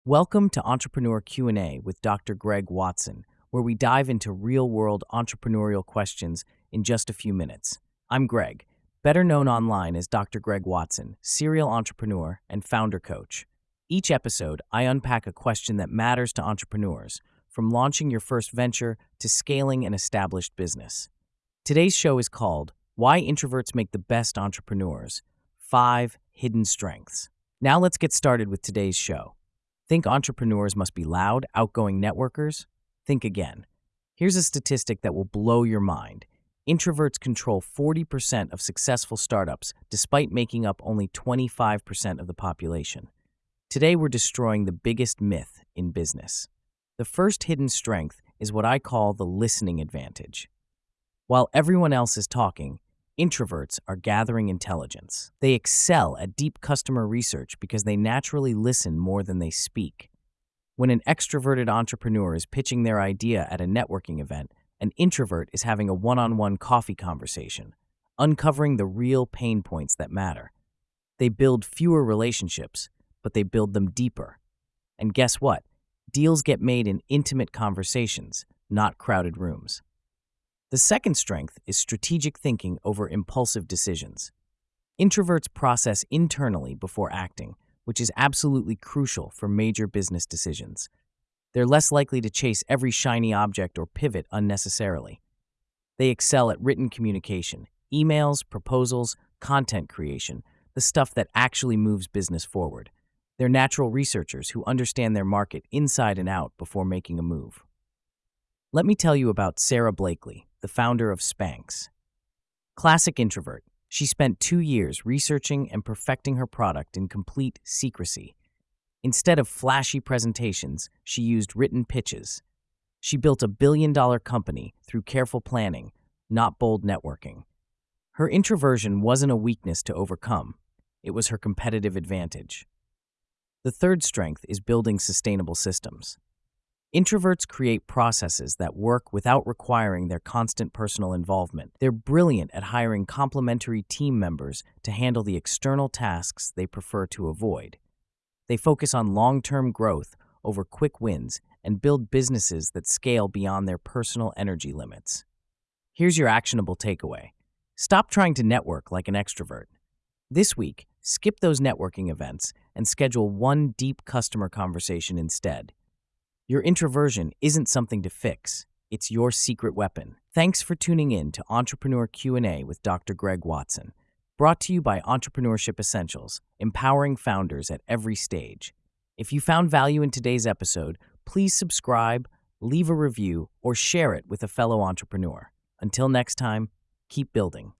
Welcome to Entrepreneur Q&A with Dr. Greg Watson, where we dive into real-world entrepreneurial questions in just a few minutes. I'm Greg, better known online as Dr. Greg Watson, serial entrepreneur and founder coach. Each episode, I unpack a question that matters to entrepreneurs, from launching your first venture to scaling an established business. Today's show is called Why Introverts Make the Best Entrepreneurs: 5 Hidden Strengths. Now let's get started with today's show. Think entrepreneurs must be loud, outgoing networkers? Think again. Here's a statistic that will blow your mind. Introverts control 40% of successful startups, despite making up only 25% of the population. Today, we're destroying the biggest myth in business. The first hidden strength is what I call the listening advantage. While everyone else is talking, introverts are gathering intelligence. They excel at deep customer research because they naturally listen more than they speak. When an extroverted entrepreneur is pitching their idea at a networking event, an introvert is having a one-on-one coffee conversation, uncovering the real pain points that matter. They build fewer relationships, but they build them deeper. And guess what? Deals get made in intimate conversations, not crowded rooms. The second strength is strategic thinking over impulsive decisions. Introverts process internally before acting, which is absolutely crucial for major business decisions. They're less likely to chase every shiny object or pivot unnecessarily. They excel at written communication, emails, proposals, content creation, the stuff that actually moves business forward. They're natural researchers who understand their market inside and out before making a move. Let me tell you about Sara Blakely, the founder of Spanx. Classic introvert, she spent 2 years researching and perfecting her product in complete secrecy. Instead of flashy presentations, she used written pitches. She built a billion-dollar company through careful planning, not bold networking. Her introversion wasn't a weakness to overcome. It was her competitive advantage. The third strength is building sustainable systems. Introverts create processes that work without requiring their constant personal involvement. They're brilliant at hiring complementary team members to handle the external tasks they prefer to avoid. They focus on long-term growth over quick wins and build businesses that scale beyond their personal energy limits. Here's your actionable takeaway. Stop trying to network like an extrovert. This week, skip those networking events and schedule one deep customer conversation instead. Your introversion isn't something to fix. It's your secret weapon. Thanks for tuning in to Entrepreneur Q&A with Dr. Greg Watson, brought to you by Entrepreneurship Essentials, empowering founders at every stage. If you found value in today's episode, please subscribe, leave a review, or share it with a fellow entrepreneur. Until next time, keep building.